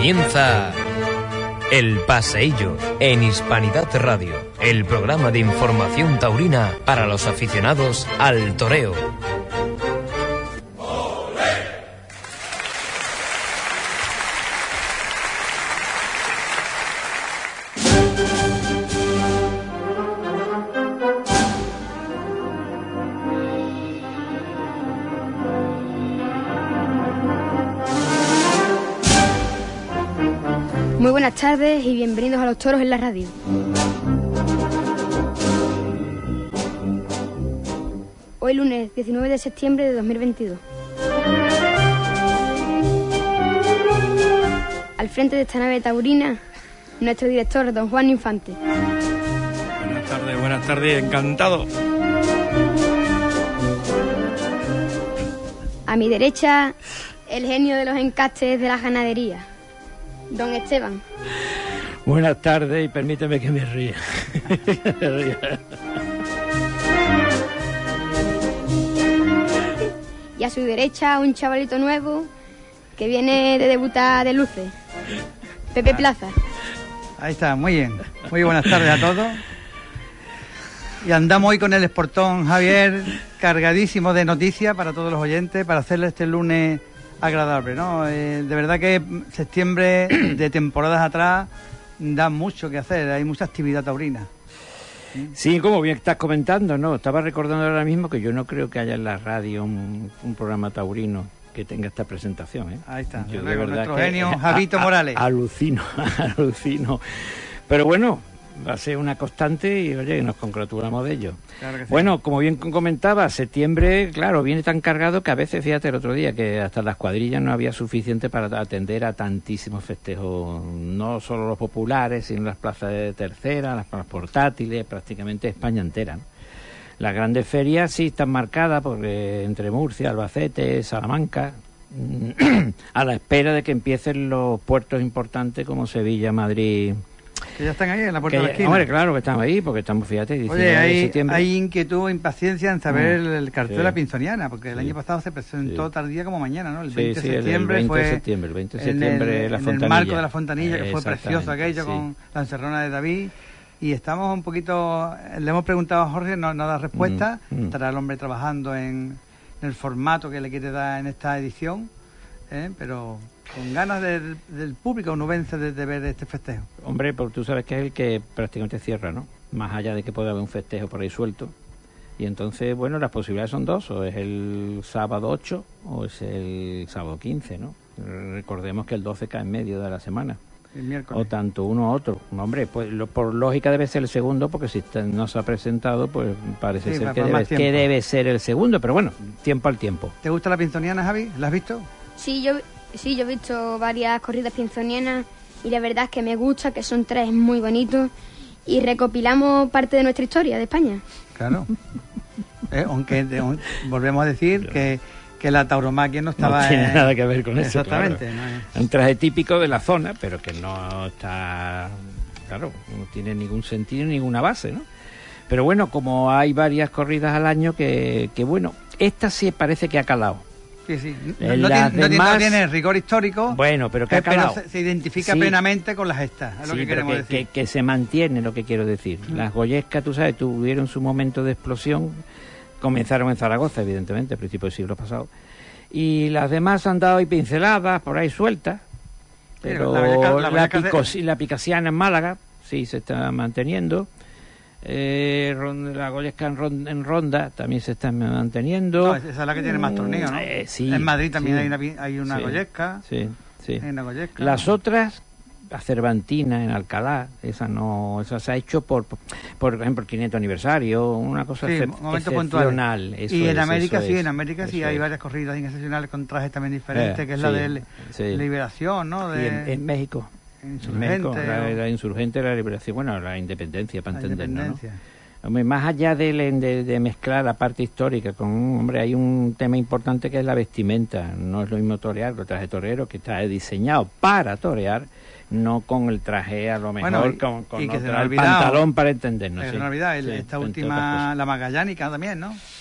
Comienza El Paseillo en Hispanidad Radio, el programa de información taurina para los aficionados al toreo. Muy buenas tardes y bienvenidos a Los Toros en la Radio. Hoy lunes 19 de septiembre de 2022. Al frente de esta nave taurina, nuestro director, don Juan Infante. Buenas tardes, encantado. A mi derecha, el genio de los encastes de la ganadería, don Esteban. Buenas tardes y permíteme que me ría. Y a su derecha, un chavalito nuevo que viene de debutar de luces, Pepe Plaza. Ahí está, muy bien. Muy buenas tardes a todos. Y andamos hoy con el Esportón Javier, cargadísimo de noticias para todos los oyentes, para hacerle este lunes agradable, ¿no? De verdad que septiembre de temporadas atrás da mucho que hacer, hay mucha actividad taurina. Sí, como bien estás comentando, ¿no? Estaba recordando ahora mismo que yo no creo que haya en la radio un programa taurino que tenga esta presentación, ¿eh? Ahí está, yo de verdad nuestro genio Javito Morales. Alucino. Pero bueno, va a ser una constante y oye, nos congratulamos de ello. Claro que sí. Bueno, como bien comentaba, septiembre, claro, viene tan cargado que a veces, fíjate, el otro día que hasta las cuadrillas no había suficiente para atender a tantísimos festejos, no solo los populares, sino las plazas de tercera, las plazas portátiles, prácticamente España entera, ¿no? Las grandes ferias sí están marcadas porque entre Murcia, Albacete, Salamanca, a la espera de que empiecen los puertos importantes como Sevilla, Madrid. Que ya están ahí en la puerta de la esquina. Hombre, claro que estamos ahí, porque estamos, fíjate, oye, hay inquietud, impaciencia en saber el cartel de la Pinzoniana, porque el año pasado se presentó tardía como mañana, ¿no? El 20 de septiembre el 20 fue... de septiembre, el 20 de septiembre la Fontanilla. En el marco de la Fontanilla, que fue precioso aquello, con la encerrona de David. Y estamos un poquito... Le hemos preguntado a Jorge, no da respuesta. Estará el hombre trabajando en el formato que le quiere dar en esta edición, pero... con ganas del público onubense de ver este festejo. Hombre, porque tú sabes que es el que prácticamente cierra, ¿no? Más allá de que pueda haber un festejo por ahí suelto. Y entonces, bueno, las posibilidades son dos, o es el sábado 8 o es el sábado 15, ¿no? Recordemos que el 12 cae en medio de la semana. El miércoles. O tanto uno u otro. Hombre, pues por lógica debe ser el segundo, porque si no se ha presentado, pues parece ser que debe ser el segundo, pero bueno, tiempo al tiempo. ¿Te gusta la Pinzoniana, Javi? ¿La has visto? Sí, yo he visto varias corridas pinzonianas y la verdad es que me gusta, que son tres muy bonitos y recopilamos parte de nuestra historia de España. Claro. Aunque volvemos a decir que la tauromaquia no estaba... No tiene nada que ver con eso. Exactamente. Claro. No es... un traje típico de la zona, pero que no está... Claro, no tiene ningún sentido, ninguna base, ¿no? Pero bueno, como hay varias corridas al año que bueno, esta sí parece que ha calado. Sí. No tiene rigor histórico. Bueno, pero que ha calado. Pero se identifica plenamente con las estas. Es lo que queremos decir. Que se mantiene, lo que quiero decir. Las goyescas, tú sabes, tuvieron su momento de explosión. Comenzaron en Zaragoza, evidentemente, a principios del siglo pasado. Y las demás han dado ahí pinceladas, por ahí sueltas. Pero la picasiana en Málaga, sí, se está manteniendo. La goyesca en Ronda también se está manteniendo. No, esa es la que tiene más torneos, ¿no? Sí, en Madrid también hay una goyesca. Sí. Hay una goyesca. Las otras, la Cervantina en Alcalá, esa se ha hecho por ejemplo, el 500 aniversario, una cosa excepcional. Y en América sí hay varias corridas excepcionales con trajes también diferentes, que es la de Liberación, ¿no? Y en México. La insurgente, la liberación, bueno, la independencia, para entendernos, ¿no? Hombre, más allá de mezclar la parte histórica hay un tema importante que es la vestimenta. No es lo mismo torear con el traje torero, que está diseñado para torear, no con el traje a lo mejor, con el pantalón, para entendernos. Esta última, la magallánica también, ¿no?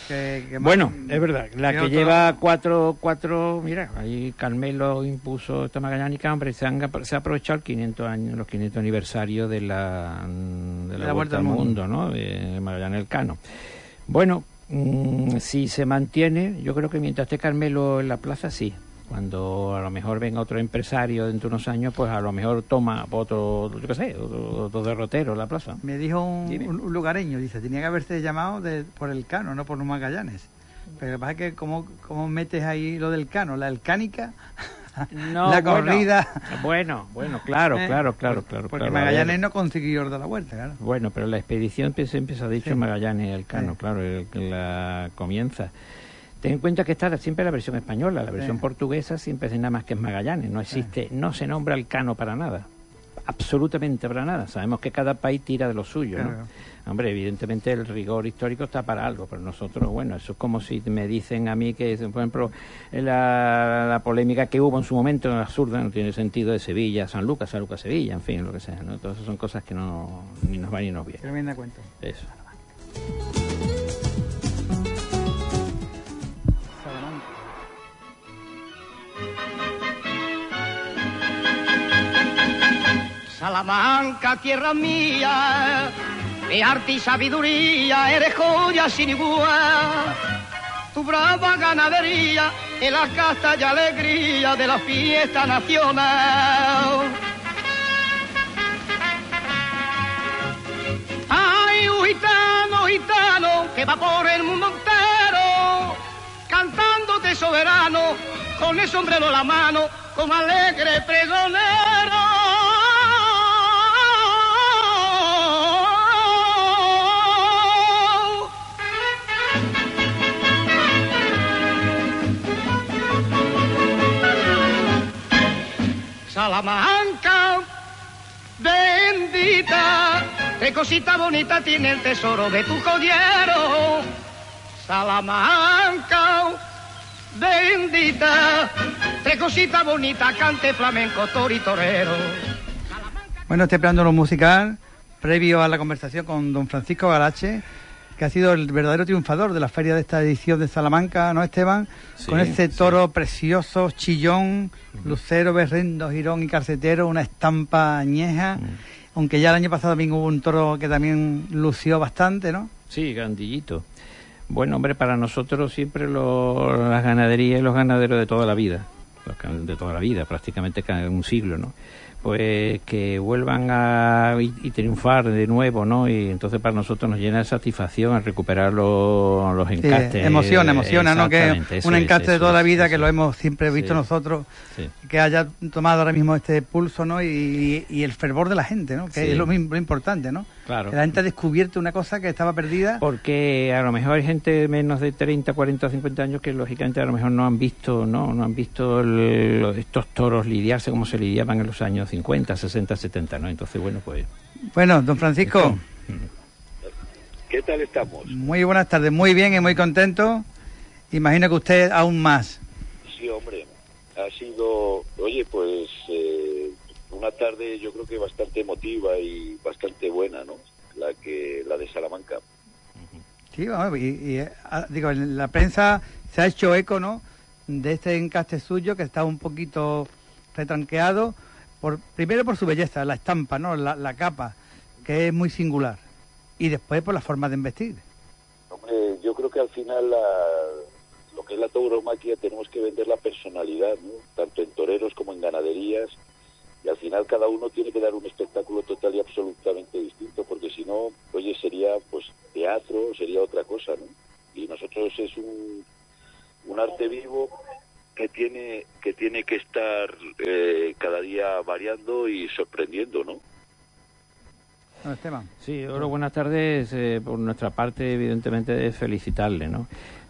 Bueno, es verdad, la que lleva cuatro, mira, ahí Carmelo impuso esta magallánica, hombre, se ha aprovechado los 500 aniversario de la Vuelta al Mundo, ¿no? De Magallanes Elcano. Bueno, si se mantiene, yo creo que mientras esté Carmelo en la plaza, sí. Cuando a lo mejor venga otro empresario dentro de unos años, pues a lo mejor toma otro, yo qué sé, otro derrotero en la plaza. Me dijo un lugareño, dice, tenía que haberse llamado por el Cano, no por los Magallanes. Pero lo que pasa es que ¿cómo metes ahí lo del Cano? ¿La elcánica? No, la corrida. Bueno, claro. Porque Magallanes no consiguió dar la vuelta, claro. Bueno, pero la expedición siempre se ha dicho Magallanes Elcano, claro, el que la comienza. Ten en cuenta que está siempre la versión española, la versión portuguesa siempre es nada más que es Magallanes, no existe, no se nombra Elcano para nada, absolutamente para nada. Sabemos que cada país tira de lo suyo, ¿no? Claro. Hombre, evidentemente el rigor histórico está para algo, pero nosotros, bueno, eso es como si me dicen a mí que, por ejemplo, la polémica que hubo en su momento, absurda, no tiene sentido, de Sevilla, San Lucas, Sevilla, en fin, lo que sea, ¿no? Todas esas son cosas que no ni nos van ni nos vienen. Tremenda cuenta. Eso. Salamanca, tierra mía, mi arte y sabiduría, eres joya sin igual. Tu brava ganadería es la casta y alegría de la fiesta nacional. Ay, un gitano, que va por el mundo entero, cantándote soberano, con el sombrero en la mano, como alegre pregonero. Salamanca, bendita, qué cosita bonita tiene el tesoro de tu joyero. Salamanca, bendita, qué cosita bonita, cante flamenco, toro y torero. Bueno, este preámbulo musical, previo a la conversación con don Francisco Galache, que ha sido el verdadero triunfador de la feria de esta edición de Salamanca, ¿no, Esteban? Sí, con ese toro precioso, chillón, lucero, berrendo, girón y carcetero, una estampa añeja, aunque ya el año pasado también hubo un toro que también lució bastante, ¿no? Sí, grandillito. Bueno, hombre, para nosotros siempre las ganaderías y los ganaderos de toda la vida, prácticamente cada un siglo, ¿no? Pues que vuelvan y triunfar de nuevo, ¿no? Y entonces para nosotros nos llena de satisfacción al recuperar los encastes. Sí, emociona, ¿no? Que un encaste de toda la vida, que lo hemos siempre visto nosotros, que haya tomado ahora mismo este pulso, ¿no? Y el fervor de la gente, ¿no? Que es lo importante, ¿no? Claro. Que la gente ha descubierto una cosa que estaba perdida. Porque a lo mejor hay gente de menos de 30, 40, 50 años que lógicamente a lo mejor no han visto estos toros lidiarse como se lidiaban en los años 50, 60, 70, ¿no? Entonces, bueno, pues... Bueno, don Francisco. ¿Qué tal estamos? Muy buenas tardes, muy bien y muy contento. Imagino que usted aún más. Sí, hombre, ha sido, oye, pues una tarde yo creo que bastante emotiva y bastante buena, ¿no? La de Salamanca. Sí, bueno, digo, en la prensa se ha hecho eco, ¿no?, de este encaste suyo, que está un poquito retranqueado, primero por su belleza, la estampa, ¿no?, la capa, que es muy singular, y después por la forma de embestir. Hombre, yo creo que al final lo que es la tauromaquia tenemos que vender la personalidad, ¿no?, tanto en toreros como en ganaderías, y al final cada uno tiene que dar un espectáculo total y absolutamente distinto, porque si no, oye, sería pues teatro, sería otra cosa, ¿no? Y nosotros es un arte vivo que tiene que estar cada día variando y sorprendiendo, ¿no? No, Esteban. Sí, hola, buenas tardes. Por nuestra parte, evidentemente, felicitarle, ¿no?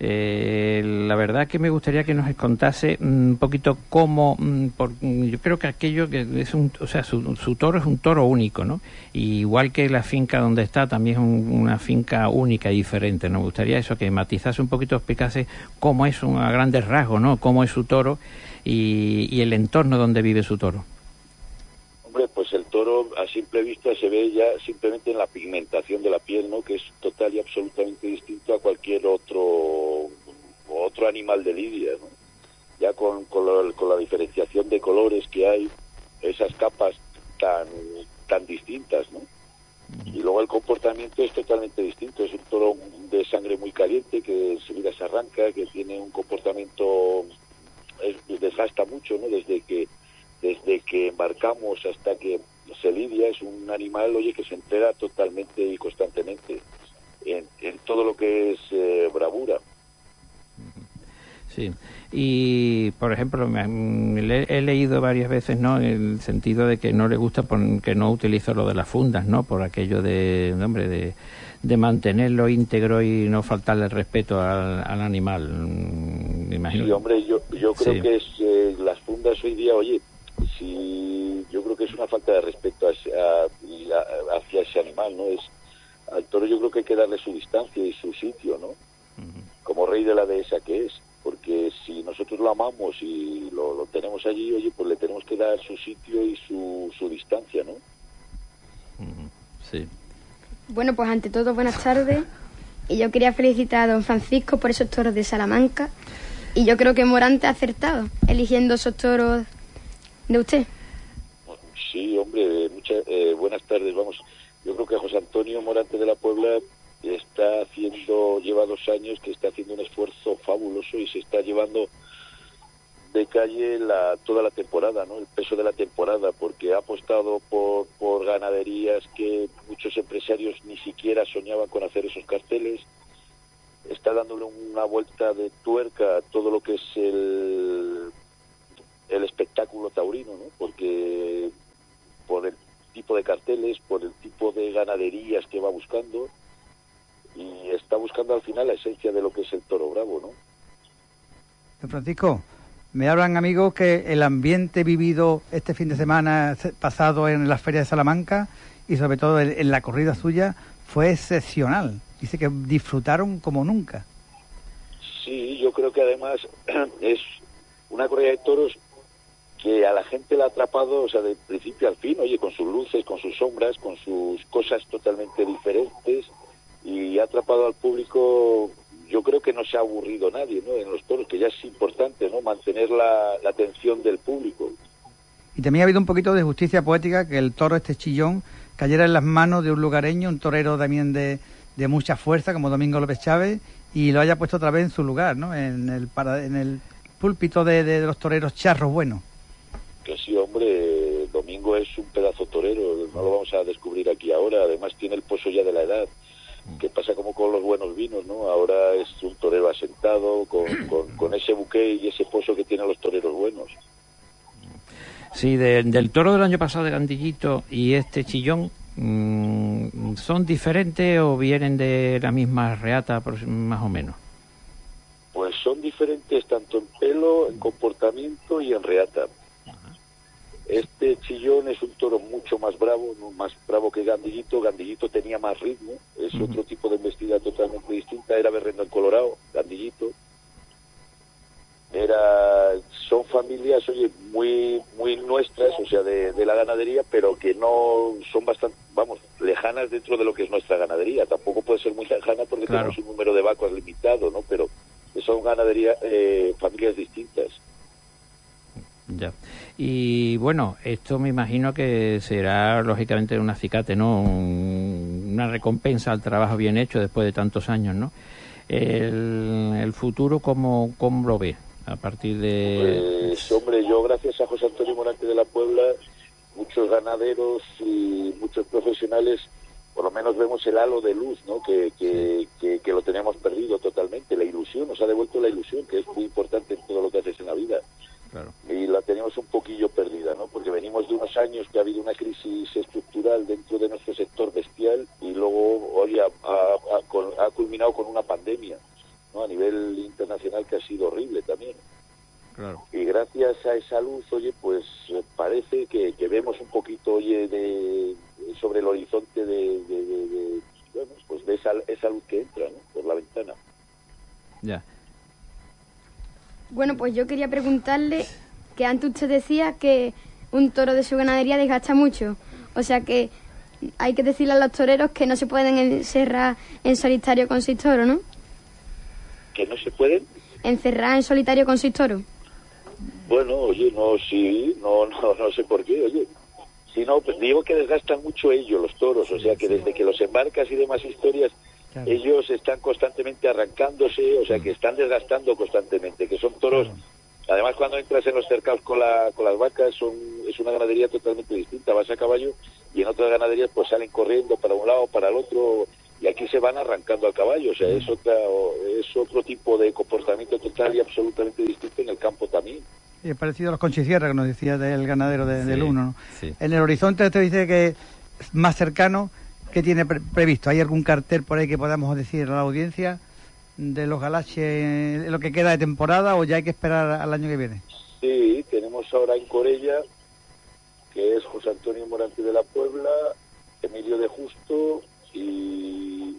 La verdad que me gustaría que nos contase un poquito cómo, yo creo que aquello que es su toro es un toro único, ¿no? Y igual que la finca donde está, también es una finca única y diferente, ¿no? Me gustaría eso, que matizase un poquito, explicase cómo es a grandes rasgos, ¿no? Cómo es su toro y el entorno donde vive su toro. Hombre, pues el toro a simple vista se ve ya simplemente en la pigmentación de la piel, ¿no?, que es total y absolutamente distinto a cualquier otro de lidia, ¿no? Ya con la diferenciación de colores que hay, esas capas tan distintas, ¿no? Y luego el comportamiento es totalmente distinto. Es un toro de sangre muy caliente, que enseguida se arranca, que tiene un comportamiento, desgasta mucho, ¿no? Desde que embarcamos hasta que se lidia. Es un animal, oye, que se entera totalmente y constantemente en todo lo que es bravura. Sí, y por ejemplo, he leído varias veces, ¿no?, en el sentido de que no le gusta que no utilizo lo de las fundas, ¿no?, por aquello de mantenerlo íntegro y no faltarle el respeto al animal. Me imagino. Sí, hombre, yo creo sí. que es las fundas hoy día, oye, yo creo que es una falta de respeto hacia ese animal, ¿no? Al toro yo creo que hay que darle su distancia y su sitio, ¿no? Como rey de la dehesa que es, porque si nosotros lo amamos y lo tenemos allí, oye, pues le tenemos que dar su sitio y su distancia, ¿no? Sí. Bueno, pues ante todo, buenas tardes. Y yo quería felicitar a don Francisco por esos toros de Salamanca. Y yo creo que Morante ha acertado eligiendo esos toros de usted. Sí, hombre, buenas tardes. Vamos, yo creo que José Antonio Morante de la Puebla lleva 2 años que está haciendo un esfuerzo fabuloso y se está llevando de calle toda la temporada, ¿no? El peso de la temporada, porque ha apostado por ganaderías que muchos empresarios ni siquiera soñaban con hacer esos carteles. Está dándole una vuelta de tuerca a todo lo que es el espectáculo taurino, ¿no? Porque por el tipo de carteles, por el tipo de ganaderías que va buscando, y está buscando al final la esencia de lo que es el toro bravo, ¿no? Don Francisco, me hablan amigos que el ambiente vivido este fin de semana pasado en la Feria de Salamanca y sobre todo en la corrida suya fue excepcional. Dice que disfrutaron como nunca. Sí, yo creo que además es una corrida de toros que a la gente la ha atrapado, o sea, de principio al fin, oye, con sus luces, con sus sombras, con sus cosas totalmente diferentes, y ha atrapado al público. Yo creo que no se ha aburrido nadie, ¿no?, en los toros, que ya es importante, ¿no?, mantener la atención del público. Y también ha habido un poquito de justicia poética, que el toro Chillón cayera en las manos de un lugareño, un torero también de mucha fuerza, como Domingo López Chávez, y lo haya puesto otra vez en su lugar, ¿no?, en el púlpito de los toreros charros buenos. Que sí, hombre, Domingo es un pedazo torero, no lo vamos a descubrir aquí ahora. Además tiene el pozo ya de la edad, que pasa como con los buenos vinos, ¿no? Ahora es un torero asentado con ese buque y ese pozo que tienen los toreros buenos. Sí, del toro del año pasado de Gandillito y este Chillón, ¿son diferentes o vienen de la misma reata, más o menos? Pues son diferentes tanto en pelo, en comportamiento y en reata. Este Chillón es un toro mucho más bravo, ¿no?, más bravo que Gandillito. Gandillito tenía más ritmo, es otro tipo de embestida totalmente distinta. Era berrendo en Colorado, Gandillito. Son familias, oye, muy muy nuestras, o sea, de la ganadería, pero que no son bastante, lejanas dentro de lo que es nuestra ganadería. Tampoco puede ser muy lejana porque tenemos un número de vacas limitado, ¿no? Pero son ganadería, familias distintas. Ya. Y bueno, esto me imagino que será lógicamente un acicate, ¿no? Una recompensa al trabajo bien hecho después de tantos años, ¿no? El futuro, ¿cómo lo ve? A partir de... Pues, hombre, yo gracias a José Antonio Morante de la Puebla, muchos ganaderos y muchos profesionales, por lo menos vemos el halo de luz, ¿no? Que lo teníamos perdido totalmente. La ilusión, nos ha devuelto la ilusión, que es muy importante en todo lo que haces en la vida. Claro. Y la teníamos un poquillo perdida, ¿no? Porque venimos de unos años que ha habido una crisis estructural dentro de nuestro sector bestial y luego hoy ha culminado con una pandemia, ¿no?, a nivel internacional, que ha sido horrible también. Claro. Y gracias a esa luz, oye, pues parece que vemos un poquito, oye, sobre el horizonte de esa luz que entra, ¿no?, por la ventana. Ya. Bueno, pues yo quería preguntarle que antes usted decía que un toro de su ganadería desgasta mucho. O sea que hay que decirle a los toreros que no se pueden encerrar en solitario con 6 toros, ¿no? ¿Que no se pueden? encerrada en solitario con 6 toros? Bueno, oye, no sé por qué, oye. Si no, pues digo que desgastan mucho ellos, los toros, o sea que desde que los embarcas y demás historias, claro, ellos están constantemente arrancándose, o sea que están desgastando constantemente, que son toros. Claro. Además, cuando entras en los cercados con las vacas, es una ganadería totalmente distinta. Vas a caballo y en otras ganaderías pues salen corriendo para un lado, para el otro, y aquí se van arrancando al caballo. O sea, es otro tipo de comportamiento total y absolutamente distinto en el campo también. Y es parecido a los conchisierra que nos decía del ganadero del Uno, ¿no? Sí. En el horizonte te dice que es más cercano, ¿qué tiene previsto? ¿Hay algún cartel por ahí que podamos decir a la audiencia de los galaches, lo que queda de temporada, o ya hay que esperar al año que viene? Sí, tenemos ahora en Corella, que es José Antonio Morante de la Puebla, Emilio de Justo y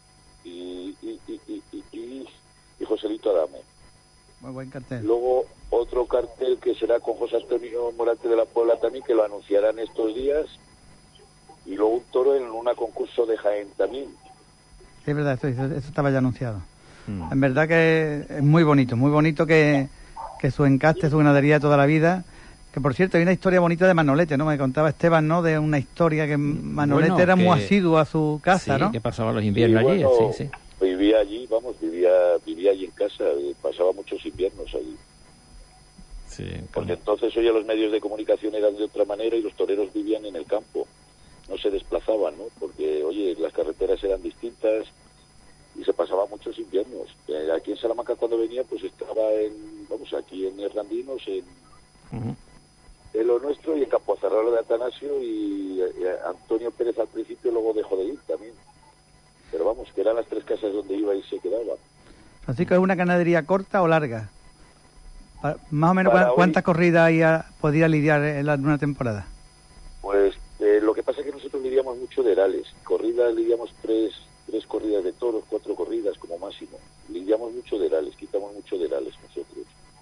Joselito Adame. Muy buen cartel. Luego otro cartel que será con José Antonio Morante de la Puebla también, que lo anunciarán estos días, y luego un toro en un concurso de Jaén también. Sí, es verdad, esto estaba ya anunciado. En verdad que es muy bonito que su encaste, su ganadería toda la vida. Que por cierto, hay una historia bonita de Manolete, ¿no? Me contaba Esteban, ¿no? De una historia que Manolete era muy asiduo a su casa, sí, ¿no? Que pasaba los inviernos allí, sí. Vivía allí, vivía allí en casa, pasaba muchos inviernos allí. Sí, porque entonces, oye, los medios de comunicación eran de otra manera y los toreros vivían en el campo, no se desplazaban, ¿no? Porque, oye, las carreteras eran distintas y se pasaba muchos inviernos. Aquí en Salamanca cuando venía, pues estaba aquí en Herrandinos, en lo nuestro, y en Campocerrado de Atanasio, y Antonio Pérez al principio luego dejó de ir también. Pero vamos, que eran las 3 casas donde iba y se quedaba. Francisco, ¿es una ganadería corta o larga? Más o menos, ¿cuántas corridas podría lidiar en una temporada? Pues lo que pasa es que nosotros lidiamos mucho de herales. Corridas lidiamos 3 corridas de toros, 4 corridas como máximo. Lidiamos mucho de herales, quitamos mucho de herales nosotros.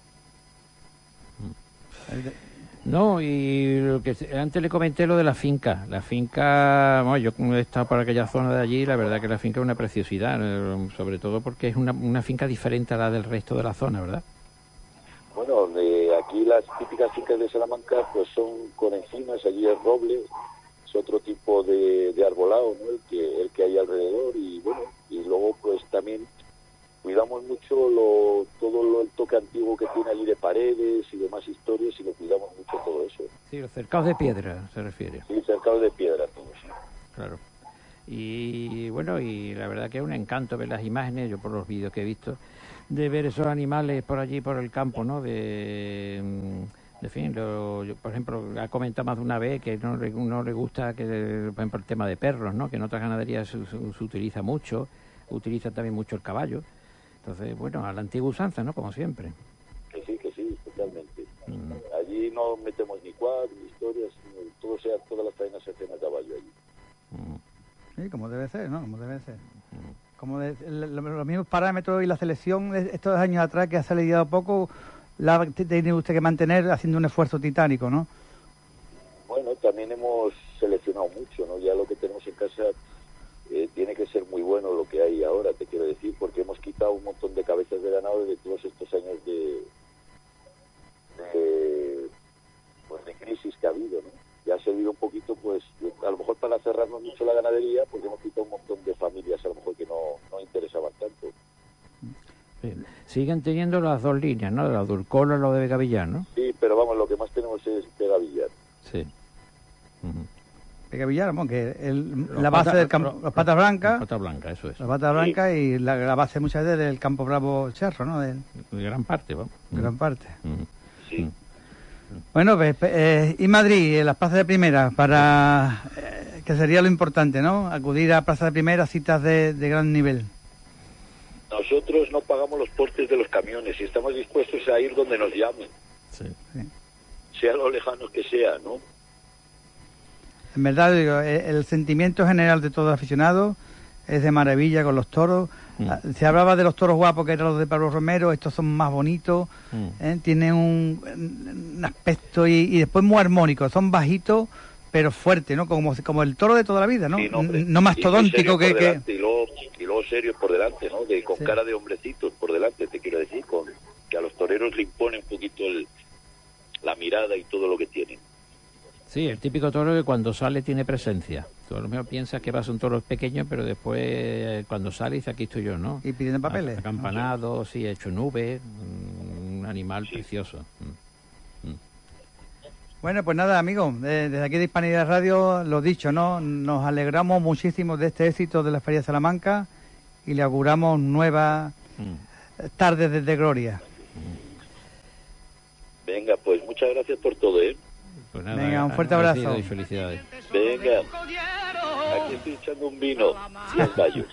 No, y lo que antes le comenté lo de la finca. La finca, bueno, yo he estado por aquella zona de allí, la verdad que la finca es una preciosidad, sobre todo porque es una finca diferente a la del resto de la zona, ¿verdad? Bueno, aquí las típicas fincas de Salamanca pues son con encinas, allí es roble, es otro tipo de arbolado, ¿no? el que hay alrededor, y bueno, y luego pues también cuidamos mucho el toque antiguo que tiene allí de paredes y demás historias, y lo cuidamos mucho todo eso. Sí, los cercados de piedra se refiere. Sí, cercados de piedra, todo eso. Claro. Y bueno, y la verdad que es un encanto ver las imágenes, yo por los vídeos que he visto, de ver esos animales por allí, por el campo, ¿no? De fin, yo, por ejemplo, ha comentado más de una vez que no le gusta, que por ejemplo, el tema de perros, ¿no? Que en otras ganaderías se utiliza mucho, utiliza también mucho el caballo. Entonces, bueno, a la antigua usanza, ¿no? Como siempre. Que sí, totalmente. Allí no metemos ni cuadros, ni historias, todas las faenas se hacen a caballo allí. Sí, como debe ser, ¿no? Como debe ser. Como los mismos parámetros y la selección de estos años atrás, que ha salido poco, la tiene usted que mantener haciendo un esfuerzo titánico, ¿no? Bueno, también hemos seleccionado mucho, ¿no? Ya lo que tenemos en casa tiene que ser muy bueno lo que hay ahora, te quiero decir, porque hemos quitado un montón de cabezas de ganado de todos estos años de crisis que ha habido, ¿no? Ya ha servido un poquito, pues, a lo mejor para cerrarnos mucho la ganadería, porque hemos quitado un montón de familias, a lo mejor que no interesaban tanto. Siguen teniendo las 2 líneas, ¿no? De la Durcola y lo de Vegavillar, ¿no? Sí, pero vamos, lo que más tenemos es Vegavillar. Sí. Vegavillar, vamos, que la base del campo, las patas blancas. Las patas blancas, eso es. Las patas blancas, sí. Y la base muchas veces del Campo Bravo Cerro, ¿no? De gran parte, vamos. Gran parte. Sí. Bueno, pues, y Madrid, las plazas de primera, para que sería lo importante, ¿no? Acudir a plazas de primera, citas de gran nivel. Nosotros no pagamos los portes de los camiones y estamos dispuestos a ir donde nos llamen. Sí. Sea lo lejano que sea, ¿no? En verdad, digo, el sentimiento general de todo aficionado es de maravilla con los toros. Se hablaba de los toros guapos, que eran los de Pablo Romero. Estos son más bonitos, tienen un aspecto y después muy armónico. Son bajitos pero fuertes, ¿no? Como el toro de toda la vida, ¿no? Sí, no mastodóntico que... Y luego serios por delante, ¿no? Con cara de hombrecitos por delante, te quiero decir, que a los toreros le impone un poquito la mirada y todo lo que tienen. Sí, el típico toro que cuando sale tiene presencia. Tú a lo mejor piensas que va a ser un toro pequeño, pero después cuando sale dice, aquí estoy yo, ¿no? Y pidiendo papeles. Acampanado, sí, hecho nubes, un animal precioso. Bueno, pues nada, amigos, desde aquí de Hispanidad Radio, lo dicho, ¿no? Nos alegramos muchísimo de este éxito de la Feria de Salamanca y le auguramos nuevas tardes de gloria. Venga, pues muchas gracias por todo, ¿eh? Pues nada, venga, un fuerte abrazo. Y felicidades. Venga, aquí estoy echando un vino, 100 gallos.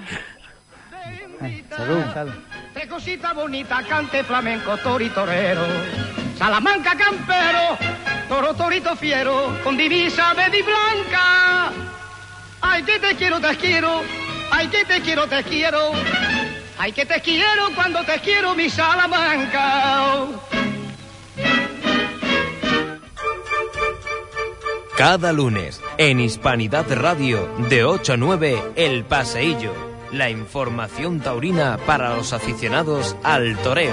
Salud, salud. Tres cositas bonitas, cante flamenco, toro y torero. Salamanca campero, toro, torito fiero, con divisa verde y blanca. Ay, que te quiero, te quiero. Ay, que te quiero, te quiero. Ay, que te quiero cuando te quiero, mi Salamanca. Cada lunes, en Hispanidad Radio, de 8 a 9, El Paseillo. La información taurina para los aficionados al toreo.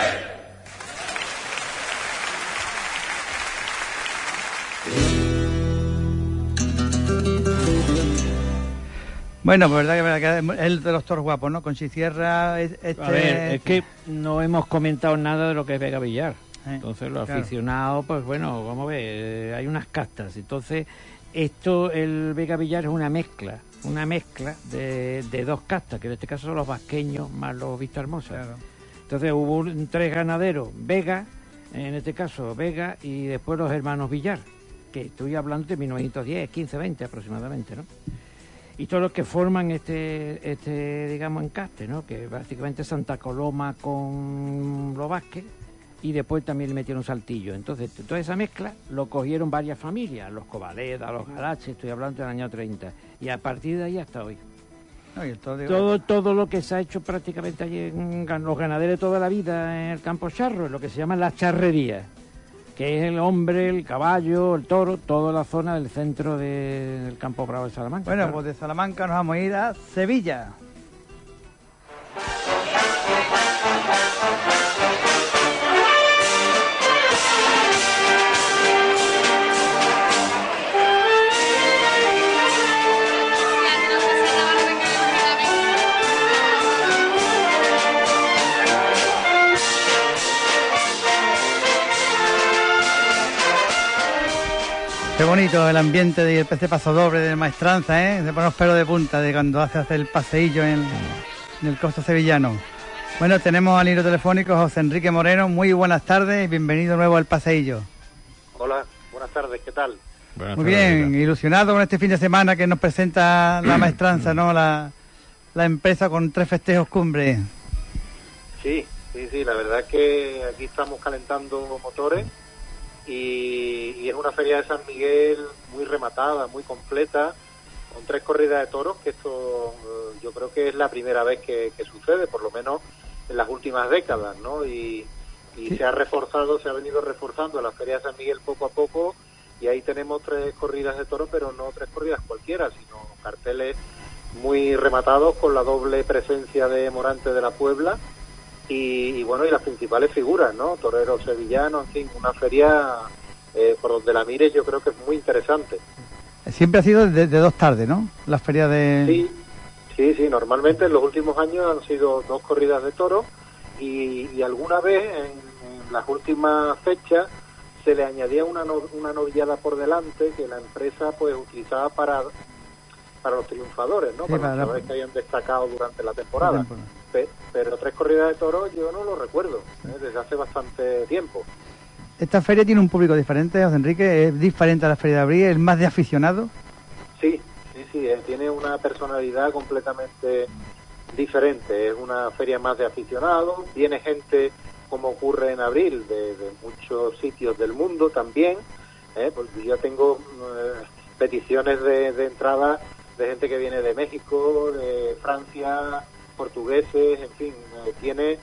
Bueno, pues verdad que el de los toros guapos, ¿no? Conchi Sierra, A ver, es que no hemos comentado nada de lo que es Vega Villar. Entonces los aficionados, pues bueno, vamos a ver, hay unas castas. Entonces, el Vega Villar es una mezcla de dos castas, que en este caso son los vasqueños más los Vista Hermosa. Claro. Entonces hubo 3 ganaderos, Vega, en este caso Vega, y después los hermanos Villar, que estoy hablando de 1910, 15, 20 aproximadamente, ¿no? Y todos los que forman digamos, encaste, ¿no? Que básicamente Santa Coloma con los Vázquez, y después también le metieron Saltillo. Entonces, toda esa mezcla lo cogieron varias familias, los Covaleda, los Garaches, estoy hablando del año 30, y a partir de ahí hasta hoy. Todo lo que se ha hecho prácticamente allí en los ganaderos de toda la vida en el campo charro, es lo que se llama la charrería, que es el hombre, el caballo, el toro, toda la zona del centro del campo bravo de Salamanca. Bueno, claro. Pues de Salamanca nos vamos a ir a Sevilla. Qué bonito el ambiente del PC Paso Doble, de Maestranza, ¿eh? Se pone los pelos de punta de cuando hace el paseillo en el costo sevillano. Bueno, tenemos al hilo telefónico José Enrique Moreno. Muy buenas tardes y bienvenido nuevo al paseillo. Hola, buenas tardes, ¿qué tal? Muy bien, ilusionado con este fin de semana que nos presenta la Maestranza, ¿no? La empresa con 3 festejos cumbre. Sí, la verdad es que aquí estamos calentando motores. Y es una feria de San Miguel muy rematada, muy completa, con 3 corridas de toros, que esto yo creo que es la primera vez que sucede, por lo menos en las últimas décadas, ¿no? Y sí, se ha venido reforzando la feria de San Miguel poco a poco, y ahí tenemos 3 corridas de toros, pero no 3 corridas cualquiera, sino carteles muy rematados con la doble presencia de Morante de la Puebla, y bueno, y las principales figuras, ¿no? Toreros sevillanos, en fin, una feria por donde la mires yo creo que es muy interesante. Siempre ha sido de 2 tardes, ¿no? Las ferias de... Sí, normalmente en los últimos años han sido 2 corridas de toros y alguna vez en las últimas fechas se le añadía una novillada por delante que la empresa pues utilizaba para los triunfadores, ¿no? Sí, para los jugadores que hayan destacado durante la temporada. Pero 3 corridas de toros yo no lo recuerdo, desde hace bastante tiempo. ¿Esta feria tiene un público diferente, José Enrique? ¿Es diferente a la Feria de Abril? ¿Es más de aficionados? Sí, tiene una personalidad completamente diferente. Es una feria más de aficionados. Viene gente, como ocurre en abril, de muchos sitios del mundo también. Porque yo tengo peticiones de entrada de gente que viene de México, de Francia, portugueses, en fin, tiene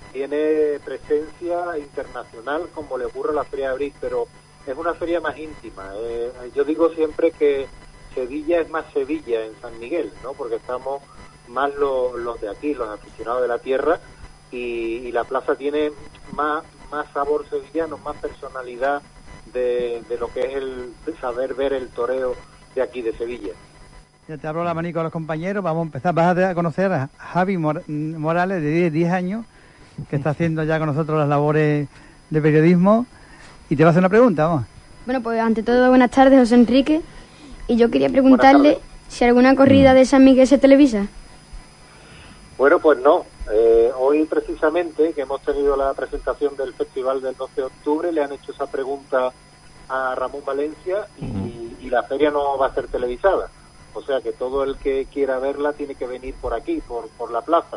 presencia internacional como le ocurre a la Feria de Abril, pero es una feria más íntima. Yo digo siempre que Sevilla es más Sevilla en San Miguel, ¿no? Porque estamos más los de aquí, los aficionados de la tierra, y la plaza tiene más sabor sevillano, más personalidad de lo que es el saber ver el toreo de aquí de Sevilla. Ya te abro el abanico a los compañeros, vamos a empezar. Vas a conocer a Javi Morales, de 10 años, que está haciendo ya con nosotros las labores de periodismo, y te va a hacer una pregunta, vamos. Bueno, pues ante todo, buenas tardes, José Enrique. Y yo quería preguntarle si alguna corrida de San Miguel se televisa. Bueno, pues no. Hoy precisamente, que hemos tenido la presentación del festival del 12 de octubre, le han hecho esa pregunta a Ramón Valencia y la feria no va a ser televisada. O sea que todo el que quiera verla tiene que venir por aquí, por la plaza.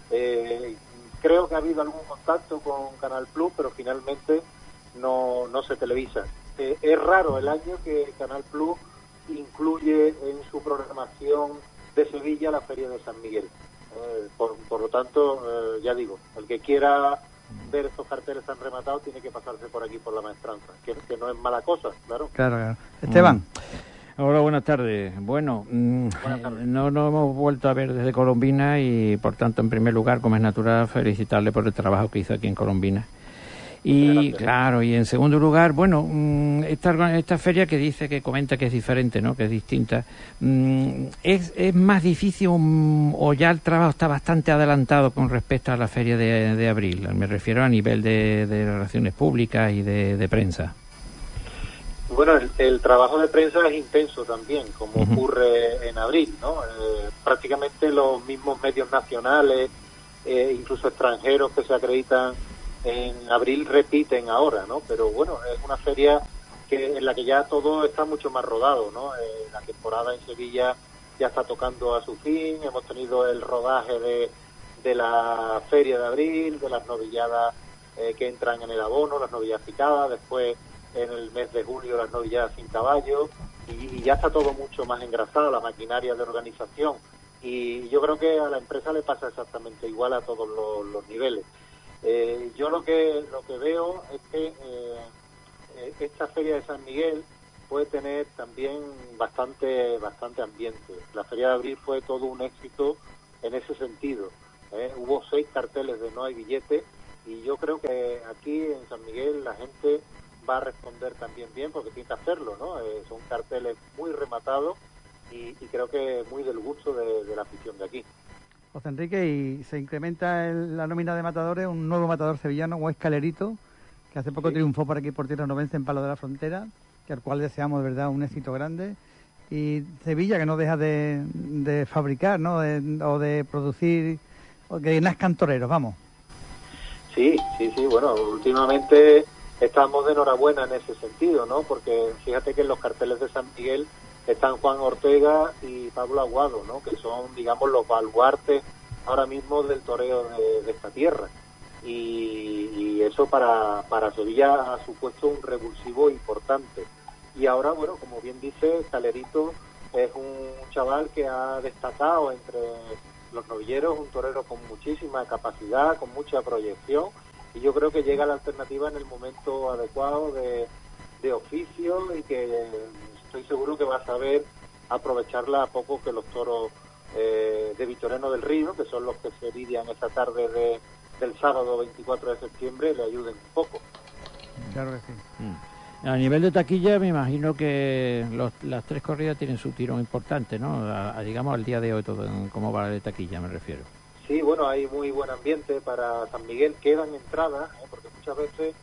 Creo que ha habido algún contacto con Canal Plus, pero finalmente no se televisa. Es raro el año que Canal Plus incluye en su programación de Sevilla la Feria de San Miguel. Por lo tanto, ya digo, el que quiera ver estos carteles tan rematados tiene que pasarse por aquí, por la Maestranza, que no es mala cosa, claro. Claro. Esteban. Hola, buenas tardes. Bueno, no hemos vuelto a ver desde Colombina y, por tanto, en primer lugar, como es natural, felicitarle por el trabajo que hizo aquí en Colombina. Y claro, y en segundo lugar, bueno, esta feria que comenta que es diferente, ¿no?, que es distinta, ¿es más difícil o ya el trabajo está bastante adelantado con respecto a la feria de abril? Me refiero a nivel de relaciones públicas y de prensa. Bueno, el trabajo de prensa es intenso también, como ocurre en abril, ¿no? Prácticamente los mismos medios nacionales, incluso extranjeros que se acreditan en abril repiten ahora, ¿no? Pero bueno, es una feria en la que ya todo está mucho más rodado, ¿no? La temporada en Sevilla ya está tocando a su fin, hemos tenido el rodaje de la feria de abril, de las novilladas que entran en el abono, las novilladas picadas, después en el mes de julio las novilladas sin caballo, y ya está todo mucho más engrasado, la maquinaria de organización, y yo creo que a la empresa le pasa exactamente igual a todos los niveles. Yo lo que veo es que esta feria de San Miguel puede tener también bastante ambiente. La feria de abril fue todo un éxito en ese sentido. Hubo 6 carteles de no hay billete, y yo creo que aquí en San Miguel la gente va a responder también bien, porque tiene que hacerlo, ¿no? Son carteles muy rematados y creo que muy del gusto de la afición de aquí. José Enrique, y se incrementa la nómina de matadores, un nuevo matador sevillano, como es Calerito, que hace poco triunfó por aquí por tierra novense en Palo de la Frontera, que al cual deseamos de verdad un éxito grande. Y Sevilla, que no deja de fabricar, ¿no?, o de producir, o que nazcan toreros, vamos. Sí, bueno, últimamente estamos de enhorabuena en ese sentido, ¿no? Porque fíjate que en los carteles de San Miguel están Juan Ortega y Pablo Aguado, ¿no?, que son, digamos, los baluartes ahora mismo del toreo de esta tierra. Y eso para Sevilla ha supuesto un revulsivo importante. Y ahora, bueno, como bien dice, Calerito es un chaval que ha destacado entre los novilleros, un torero con muchísima capacidad, con mucha proyección, y yo creo que llega la alternativa en el momento adecuado de oficio, y que estoy seguro que va a saber aprovecharla a poco que los toros de Vitoreno del Río, que son los que se lidian esta tarde del sábado 24 de septiembre, le ayuden un poco. Claro que sí. A nivel de taquilla, me imagino que las 3 corridas tienen su tirón importante, ¿no? Digamos, al día de hoy, todo, ¿cómo va de taquilla, me refiero? Sí, bueno, hay muy buen ambiente para San Miguel, quedan entradas, porque muchas veces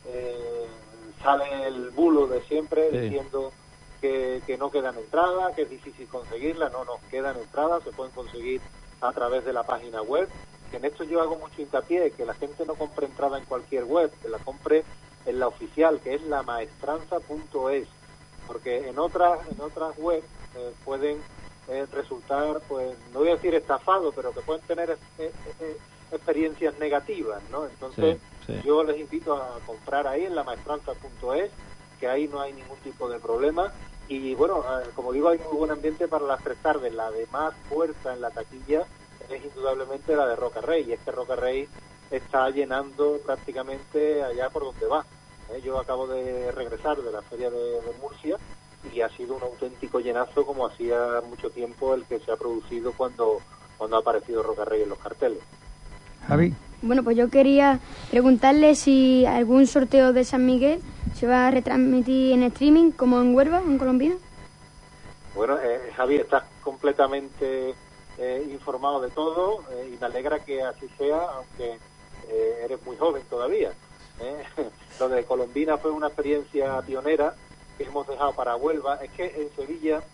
sale el bulo de siempre diciendo que no quedan entradas, que es difícil conseguirlas. No, quedan entradas, se pueden conseguir a través de la página web, que en esto yo hago mucho hincapié, que la gente no compre entrada en cualquier web, que la compre en la oficial, que es lamaestranza.es, porque en otras webs pueden resultar, pues no voy a decir estafados, pero que pueden tener experiencias negativas, ¿no? Entonces yo les invito a comprar ahí en lamaestranza.es, que ahí no hay ningún tipo de problema. Y bueno, como digo, hay muy buen ambiente para las 3 tardes. La de más fuerza en la taquilla es indudablemente la de Roca Rey, y es que Roca Rey está llenando prácticamente allá por donde va. Yo acabo de regresar de la feria de Murcia, y ha sido un auténtico llenazo, como hacía mucho tiempo el que se ha producido cuando cuando ha aparecido Roca Rey en los carteles. Javi. Bueno, pues yo quería preguntarle si algún sorteo de San Miguel se va a retransmitir en streaming, como en Huelva, en Colombina. Bueno, Javi, estás completamente informado de todo y me alegra que así sea, aunque eres muy joven todavía. Lo de Colombina fue una experiencia pionera que hemos dejado para Huelva. Es que en Sevilla,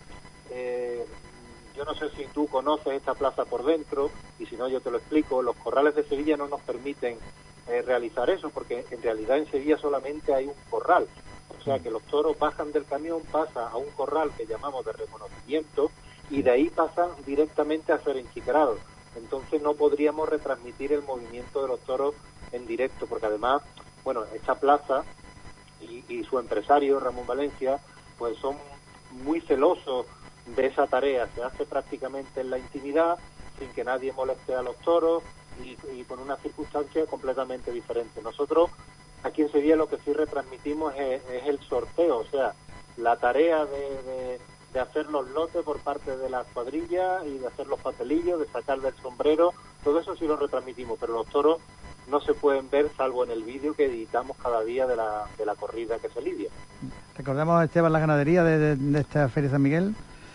yo no sé si tú conoces esta plaza por dentro, y si no yo te lo explico, los corrales de Sevilla no nos permiten realizar eso, porque en realidad en Sevilla solamente hay un corral. O sea que los toros bajan del camión, pasan a un corral que llamamos de reconocimiento, y de ahí pasan directamente a ser enchicarados. Entonces no podríamos retransmitir el movimiento de los toros en directo, porque además, bueno, esta plaza y su empresario, Ramón Valencia, pues son muy celosos de esa tarea. Se hace prácticamente en la intimidad, sin que nadie moleste a los toros y con una circunstancia completamente diferente. Nosotros aquí en Sevilla lo que sí retransmitimos es el sorteo, o sea, la tarea de hacer los lotes por parte de las cuadrillas y de hacer los papelillos, de sacar del sombrero, todo eso sí lo retransmitimos, pero los toros no se pueden ver salvo en el vídeo que editamos cada día de la corrida que se lidia. Recordemos, Esteban, la ganadería de esta Feria de San Miguel.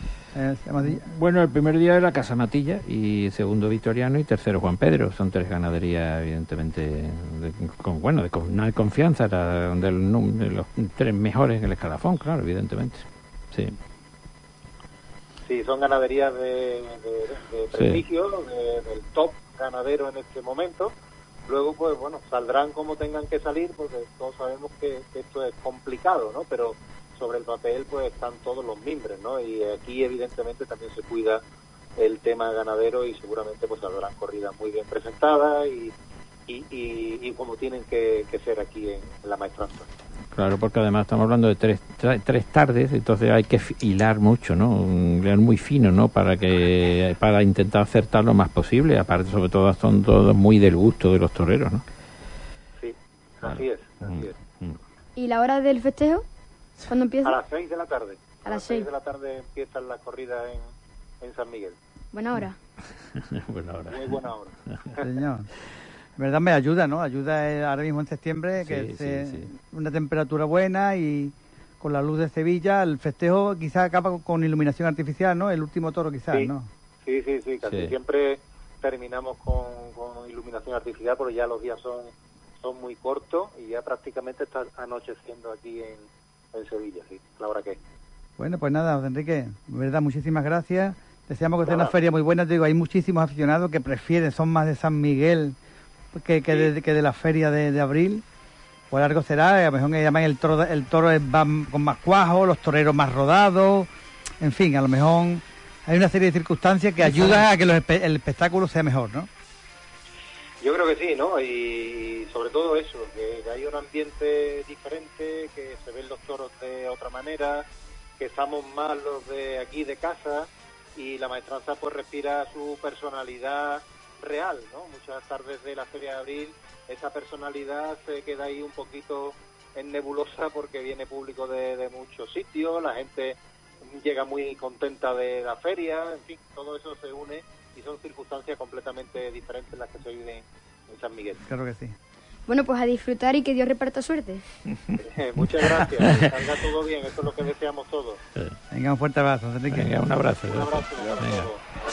Bueno, el primer día de la Casa Matilla, y segundo Victoriano y tercero Juan Pedro. Son tres ganaderías, evidentemente, con una confianza, de los tres mejores en el escalafón, claro, evidentemente. Sí. Sí, son ganaderías de prestigio, del top ganadero en este momento. Luego, pues bueno, saldrán como tengan que salir, porque todos sabemos que esto es complicado, ¿no? Pero sobre el papel, pues están todos los mimbres, ¿no? Y aquí, evidentemente, también se cuida el tema ganadero y seguramente pues saldrán corridas muy bien presentadas y como tienen que ser aquí en la maestranza. Claro, porque además estamos hablando de tres tardes, entonces hay que hilar mucho, ¿no? Hilar muy fino, ¿no? Para intentar acertar lo más posible. Aparte, sobre todo, son todos muy del gusto de los toreros, ¿no? Sí, así es. ¿Y la hora del festejo? ¿Cuándo empieza? A las 6 de la tarde. A las 6 de la tarde empiezan las corridas en San Miguel. Buena hora. Buena hora. Muy buena hora. Señor. En verdad me ayuda, ¿no? Ayuda ahora mismo en septiembre, que sí. Una temperatura buena y con la luz de Sevilla, el festejo quizás acaba con iluminación artificial, ¿no? El último toro quizás, sí. ¿no? Sí, casi siempre terminamos con iluminación artificial, porque ya los días son muy cortos y ya prácticamente está anocheciendo aquí en Sevilla, sí, la hora que es. Bueno, pues nada, Enrique, de verdad, muchísimas gracias. Deseamos que sea una feria muy buena. Te digo, hay muchísimos aficionados que prefieren, son más de San Miguel que de la feria de abril. Por algo será, a lo mejor además el toro va con más cuajo, los toreros más rodados, en fin, a lo mejor hay una serie de circunstancias que ayudan a que el espectáculo sea mejor, ¿no? Yo creo que sí, ¿no? Y sobre todo eso, que hay un ambiente diferente, que se ven los toros de otra manera, que estamos más los de aquí de casa, y la maestranza pues respira su personalidad real, ¿no? Muchas tardes de la Feria de Abril esa personalidad se queda ahí un poquito en nebulosa, porque viene público de muchos sitios, la gente llega muy contenta de la feria, en fin, todo eso se une y son circunstancias completamente diferentes las que se viven en San Miguel. Claro que sí. Bueno, pues a disfrutar y que Dios reparta suerte. Muchas gracias, que salga todo bien, eso es lo que deseamos todos. Venga, un fuerte abrazo, Enrique. Venga, un abrazo. Un abrazo para todos.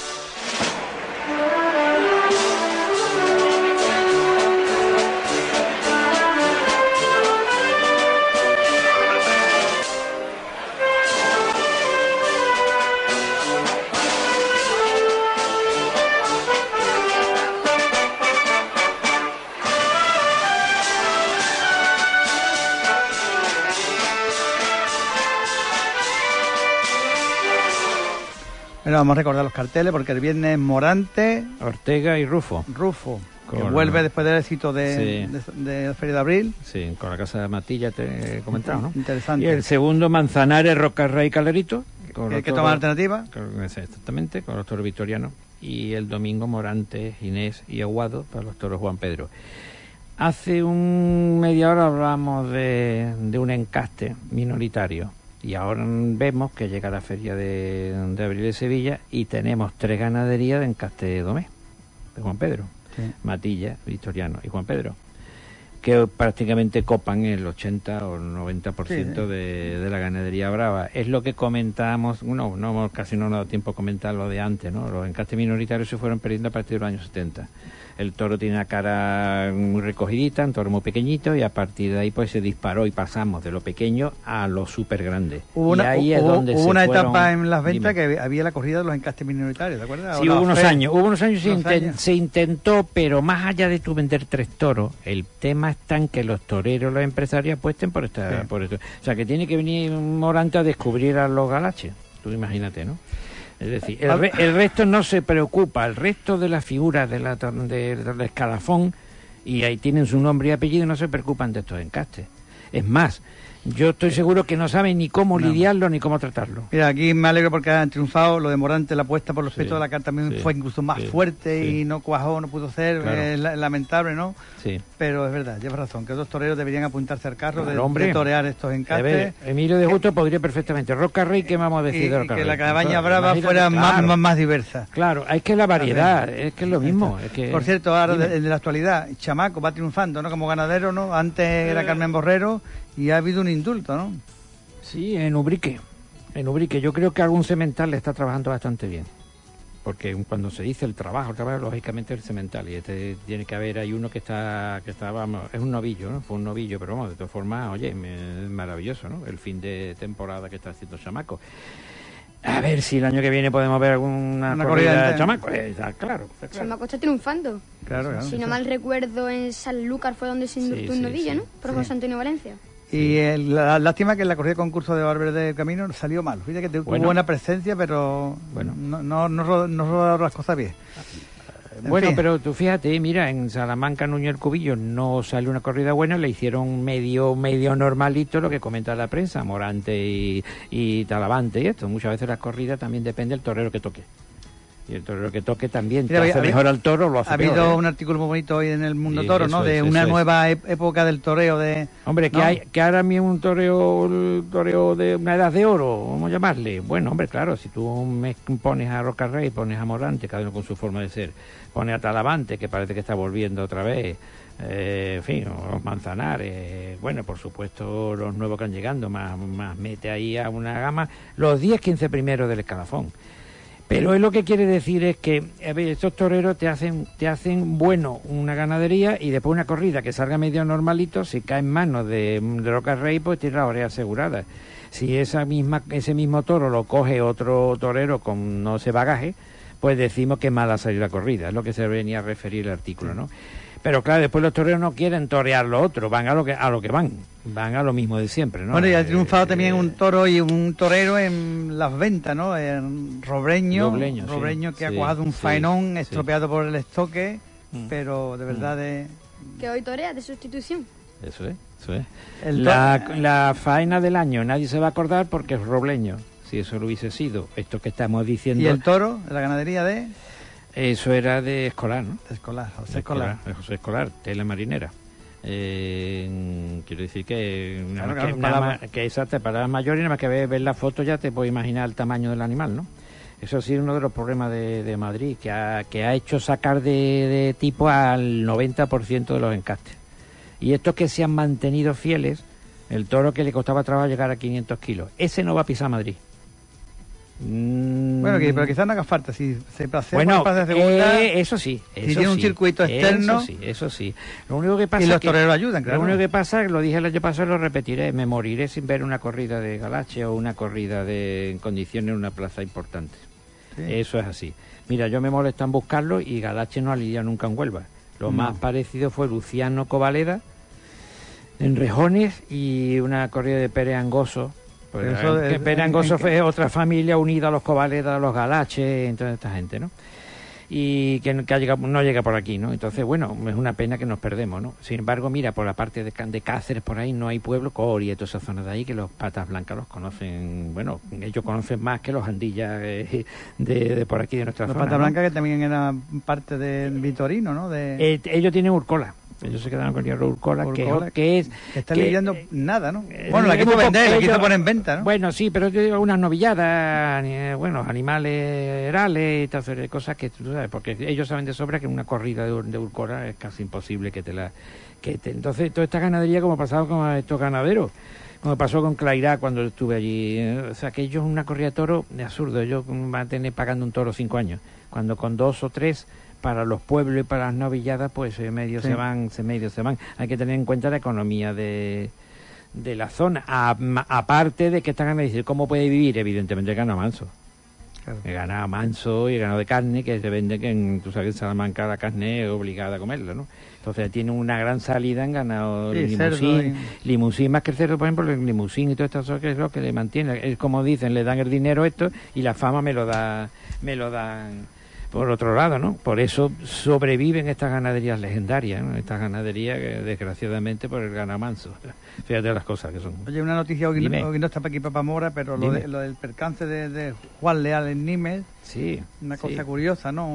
Bueno, vamos a recordar los carteles, porque el viernes Morante, Ortega y Rufo, que vuelve después del éxito de la Feria de Abril. Sí, con la Casa de Matilla te he comentado, ¿no? Interesante. Y el segundo, Manzanares, Roca Rey, Calerito. ¿Que toma alternativa? Exactamente, con los toros victorianos. Y el domingo, Morante, Ginés y Aguado para los toros Juan Pedro. Hace media hora hablamos de un encaste minoritario. Y ahora vemos que llega la feria de abril de Sevilla y tenemos 3 ganaderías de Encaste Domé, de Juan Pedro, Matilla, Victoriano y Juan Pedro, que prácticamente copan el 80 o el 90% de la ganadería brava. Es lo que comentábamos, casi no nos ha dado tiempo a comentar lo de antes, ¿no? Los encastes minoritarios se fueron perdiendo a partir de los años 70. El toro tiene una cara muy recogidita, un toro muy pequeñito, y a partir de ahí pues se disparó y pasamos de lo pequeño a lo súper grande. Hubo una etapa en las ventas que había la corrida de los encastes minoritarios, ¿te acuerdas? Sí, hubo unos años se intentó, pero más allá de tu vender 3 toros, el tema está en que los toreros, los empresarios apuesten por esto. O sea, que tiene que venir Morante a descubrir a los galaches, tú imagínate, ¿no? Es decir, el resto no se preocupa, el resto de las figuras del escalafón, y ahí tienen su nombre y apellido, no se preocupan de estos encastes. Es más, yo estoy seguro que no saben ni cómo lidiarlo ni cómo tratarlo. Mira, aquí me alegro porque han triunfado. Lo de Morante, la apuesta por los pechos de la carta también fue incluso más fuerte y no cuajó, no pudo ser. Claro. Lamentable, ¿no? Sí. Pero es verdad, llevas razón, que los toreros deberían apuntarse al carro de torear estos encastes. Emilio de Justo podría perfectamente. Roca Rey, ¿qué vamos a decir de Roca Rey? Que la cabaña brava fuera más diversa. Claro, es que la variedad, es que es lo mismo. Es que, por cierto, ahora de la actualidad, Chamaco va triunfando, ¿no? Como ganadero, ¿no? Antes era Carmen Borrero y ha habido un indulto, ¿no? Sí, en Ubrique. Yo creo que algún semental le está trabajando bastante bien. Porque cuando se dice el trabajo, lógicamente el semental. Y tiene que haber, hay uno que está vamos, es un novillo, ¿no? Fue un novillo, pero vamos, de todas formas, oye, es maravilloso, ¿no? El fin de temporada que está haciendo Chamaco. A ver si el año que viene podemos ver alguna corrida de Chamaco. Claro. Chamaco está triunfando. Claro. Si no mal recuerdo, en Sanlúcar fue donde se indultó un novillo, ¿no? Por José Antonio Valencia. Y la lástima que en la corrida de concurso de Valverde de Camino salió mal. Fíjate que tuvo buena presencia, pero no rodaron las cosas bien. Pero tú fíjate, mira, en Salamanca, Núñez del Cubillo no salió una corrida buena, le hicieron medio normalito, lo que comenta la prensa, Morante y Talavante y esto. Muchas veces las corridas también depende del torero que toque. Y el torero que toque también te hace mejor al toro, lo hace peor. Ha habido un artículo muy bonito hoy en el Mundo Toro, ¿no? De una nueva época del toreo de... Hombre, que ahora mismo un toreo de una edad de oro, vamos a llamarle. Bueno, hombre, claro, si tú me pones a Roca Rey, pones a Morante, cada uno con su forma de ser, pones a Talavante, que parece que está volviendo otra vez, en fin, los Manzanares, bueno, por supuesto los nuevos que han llegando, más mete ahí a una gama, los 10-15 primeros del escalafón. Pero es lo que quiere decir es que estos toreros te hacen bueno una ganadería y después una corrida que salga medio normalito, si cae en manos de Roca Rey, pues tiene la oreja asegurada. Si ese mismo toro lo coge otro torero con no ese bagaje, pues decimos que mal ha salido la corrida, es lo que se venía a referir el artículo, ¿no? Pero claro, después los toreros no quieren torear lo otro, van a lo que van a lo mismo de siempre, ¿no? Bueno, y ha triunfado también un toro y un torero en las ventas, ¿no? En Robreño que ha cuajado un faenón estropeado por el estoque, pero de verdad que hoy torea de sustitución. Eso es. La faena del año, nadie se va a acordar porque es Robleño. Si eso lo hubiese sido, esto que estamos diciendo... ¿Y el toro, la ganadería de...? Eso era de Escolar, ¿no? José Escolar. José Escolar, tela marinera. Quiero decir que esas palabras mayores, nada más que ver la foto ya te puedes imaginar el tamaño del animal, ¿no? Eso ha sido uno de los problemas de Madrid, que ha hecho sacar de tipo al 90% de los encastes. Y estos que se han mantenido fieles, el toro que le costaba trabajo llegar a 500 kilos, ese no va a pisar Madrid. Bueno, pero quizás no haga falta si se pasea por de segunda. Eso sí. Si tiene un circuito externo. Eso sí. Lo único que pasa y los toreros ayudan, claro. Lo único que pasa, lo dije el año pasado, lo repetiré, me moriré sin ver una corrida de galache o una corrida en condiciones en una plaza importante. Sí. Eso es así. Mira, yo me molesta en buscarlo y galache no ha lidiado nunca en Huelva. Lo más parecido fue Luciano Covaleda en Rejones y una corrida de Pérez Angoso. Pues Pérez Angoso fue otra familia unida a los Covaleda, a los Galaches, entonces esta gente, ¿no? Y que no llega por aquí, ¿no? Entonces, bueno, es una pena que nos perdemos, ¿no? Sin embargo, mira, por la parte de Cáceres, por ahí no hay pueblo, Coria y toda esa zona de ahí, que los Patas Blancas los conocen, bueno, ellos conocen más que los Andillas de por aquí, de nuestra zona. Los Patas Blancas que también eran parte del Vitorino, ¿no? Ellos tienen Urcola. Ellos se quedaron con hierro Urcola, que está lidiando nada, ¿no? Bueno, la quiso vender, la quiso poner en venta, ¿no? Bueno, sí, pero yo digo unas novilladas, animales herales y todas esas cosas que tú sabes, porque ellos saben de sobra que una corrida de Urcola es casi imposible entonces, toda esta ganadería, como ha pasado con estos ganaderos, como pasó con Clairá cuando estuve allí, o sea, que ellos una corrida de toro es absurdo, ellos van a tener pagando un toro 5 años, cuando con 2 o 3 para los pueblos y para las novilladas, pues medio se van. Hay que tener en cuenta la economía de la zona, aparte de que están a decir cómo puede vivir, evidentemente el ganado manso. Claro. El ganado manso y el ganado de carne que se vende, tú sabes, en Salamanca la carne es obligada a comerla, ¿no? Entonces tiene una gran salida en ganado limusín, más que el cerdo, por ejemplo, el limusín y todo esto es lo que le mantiene. Es como dicen, le dan el dinero esto y la fama me lo dan por otro lado, ¿no? Por eso sobreviven estas ganaderías legendarias, ¿no? Estas ganaderías que, desgraciadamente, por el ganado manso. Fíjate las cosas que son. Oye, una noticia, hoy no está para aquí para Mora, pero lo del percance de Juan Leal en Nimes. Sí. Una cosa curiosa, ¿no?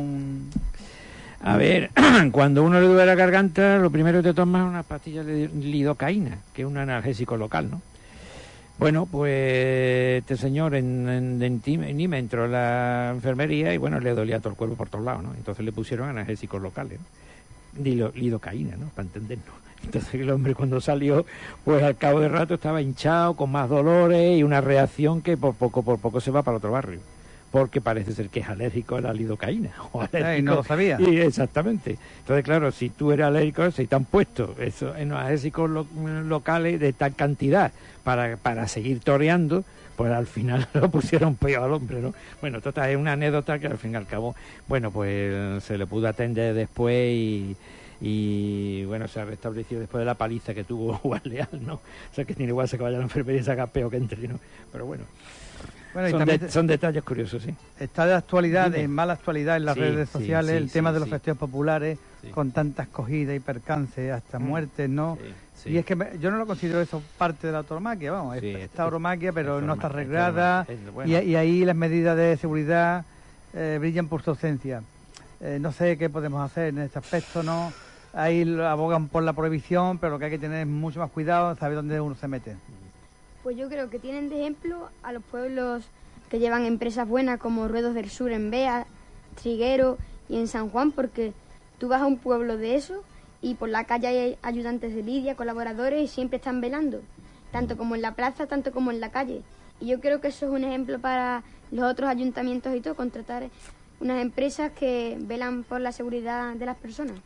A ver, cuando uno le duele la garganta, lo primero que te tomas es una pastilla de lidocaína, que es un analgésico local, ¿no? Bueno, pues este señor en Nimes entró a la enfermería y bueno, le dolía todo el cuerpo por todos lados, ¿no? Entonces le pusieron analgésicos locales, ¿no? Lidocaína, ¿no? Para entendernos. Entonces el hombre cuando salió, pues al cabo de rato estaba hinchado, con más dolores y una reacción que por poco se va para otro barrio. Porque parece ser que es alérgico a la lidocaína. No lo sabía. Y exactamente. Entonces, claro, si tú eres alérgico, si te han puesto eso en los analgésicos locales de tal cantidad para seguir toreando, pues al final lo pusieron peor al hombre, ¿no? Bueno, total, es una anécdota que al fin y al cabo, bueno, pues se le pudo atender después y bueno, se ha restablecido después de la paliza que tuvo Juan Leal, ¿no? O sea, que tiene igual que vaya a la enfermería y se haga peor que entre, ¿no? Pero bueno. Bueno, son detalles curiosos, sí. Está de actualidad, de mala actualidad en las redes sociales, el tema de los festejos populares, con tantas cogidas y percances, hasta muertes, ¿no? Y es que yo no lo considero eso parte de la tauromaquia, vamos, es tauromaquia, pero no está arreglada, y ahí las medidas de seguridad brillan por su ausencia. No sé qué podemos hacer en este aspecto, ¿no? Ahí abogan por la prohibición, pero lo que hay que tener es mucho más cuidado, saber dónde uno se mete. Pues yo creo que tienen de ejemplo a los pueblos que llevan empresas buenas como Ruedos del Sur en Bea, Triguero y en San Juan, porque tú vas a un pueblo de eso y por la calle hay ayudantes de lidia, colaboradores y siempre están velando, tanto como en la plaza, tanto como en la calle. Y yo creo que eso es un ejemplo para los otros ayuntamientos y todo, contratar unas empresas que velan por la seguridad de las personas.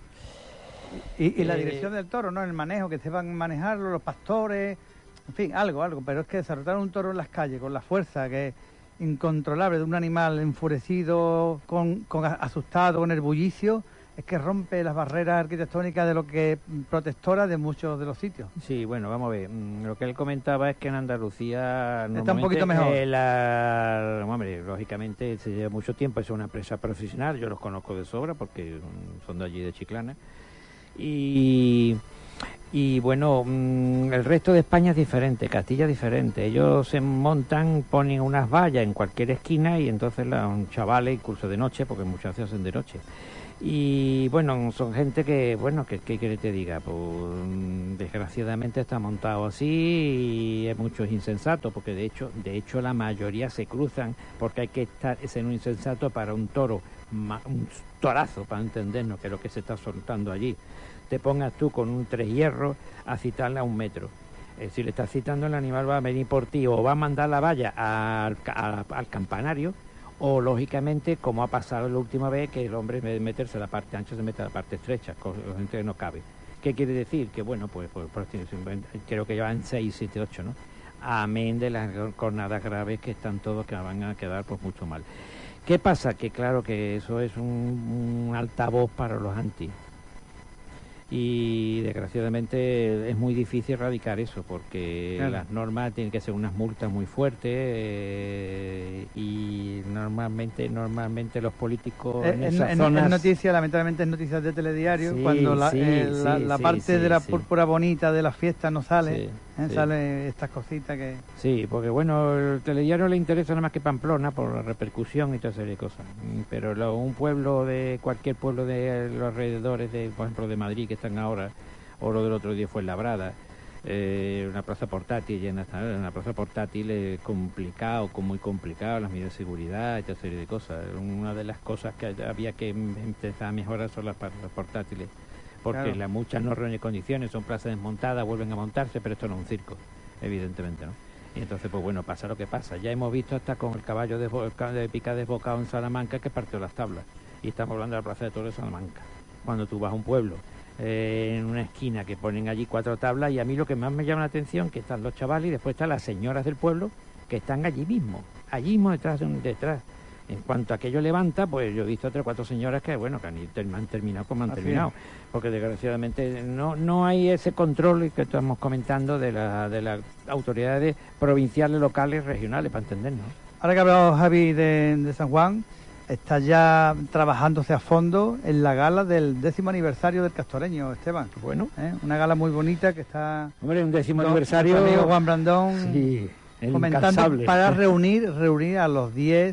Y la dirección del toro, ¿no? El manejo, que sepan manejarlo, los pastores... En fin, algo, pero es que desarrollar un toro en las calles con la fuerza que es incontrolable de un animal enfurecido, asustado, con el bullicio, es que rompe las barreras arquitectónicas de lo que es protectora de muchos de los sitios. Sí, bueno, vamos a ver. Lo que él comentaba es que en Andalucía está un poquito mejor. Hombre, lógicamente se lleva mucho tiempo, es una empresa profesional, yo los conozco de sobra porque son de allí de Chiclana. Y bueno, el resto de España es diferente, Castilla es diferente. Ellos se montan, ponen unas vallas en cualquier esquina y entonces los chavales, incluso de noche, porque muchas veces hacen de noche. Y bueno, son gente que, bueno, ¿qué quiere te diga? Pues desgraciadamente está montado así y hay muchos insensatos, porque de hecho la mayoría se cruzan, porque hay que ser un insensato para un toro, un torazo, para entendernos, que es lo que se está soltando allí. Te pongas tú con un 3 hierros a citarle a 1 metro. Es decir, le estás citando, el animal va a venir por ti o va a mandar la valla al campanario, o lógicamente, como ha pasado la última vez, que el hombre en vez de meterse a la parte ancha se mete a la parte estrecha, gente que no cabe. ¿Qué quiere decir? Que bueno, pues creo que llevan 6, 7, 8, ¿no? Amén de las cornadas graves que están todos, que van a quedar pues mucho mal. ¿Qué pasa? Que claro que eso es un altavoz para los anti. Y desgraciadamente es muy difícil erradicar eso porque las normas tienen que ser unas multas muy fuertes y normalmente los políticos en esas zonas... lamentablemente es noticias de telediario, cuando la parte de la púrpura bonita de la fiesta no sale, Sí. Salen estas cositas que... Sí, porque bueno, el telediario le interesa nada más que Pamplona por la repercusión y toda serie de cosas. Pero un pueblo cualquier pueblo de los alrededores, por ejemplo de Madrid, que están ahora, o lo del otro día fue Labrada, una plaza portátil llena, una plaza portátil es complicado, muy complicado, las medidas de seguridad y toda serie de cosas. Una de las cosas que había que empezar a mejorar son las plazas portátiles, porque claro, muchas no reúnen condiciones, son plazas desmontadas, vuelven a montarse, pero esto no es un circo, evidentemente, ¿no? Y entonces, pues bueno, pasa lo que pasa. Ya hemos visto hasta con el caballo de pica desbocado en Salamanca que partió las tablas. Y estamos hablando de la Plaza de Toros de Salamanca. Cuando tú vas a un pueblo, en una esquina que ponen allí 4 tablas, y a mí lo que más me llama la atención que están los chavales y después están las señoras del pueblo que están allí mismo detrás. En cuanto aquello levanta, pues yo he visto 3 o 4 señoras que, bueno, que han terminado como han terminado, porque desgraciadamente no hay ese control que estamos comentando de las autoridades provinciales, locales, regionales, para entendernos. Ahora que ha hablado Javi de San Juan, está ya trabajándose a fondo en la gala del 10º aniversario del Castoreño, Esteban. Bueno. Una gala muy bonita que está... Hombre, un 10º aniversario... Nuestro amigo Juan Brandón, sí, comentando incansable. Para reunir a los 10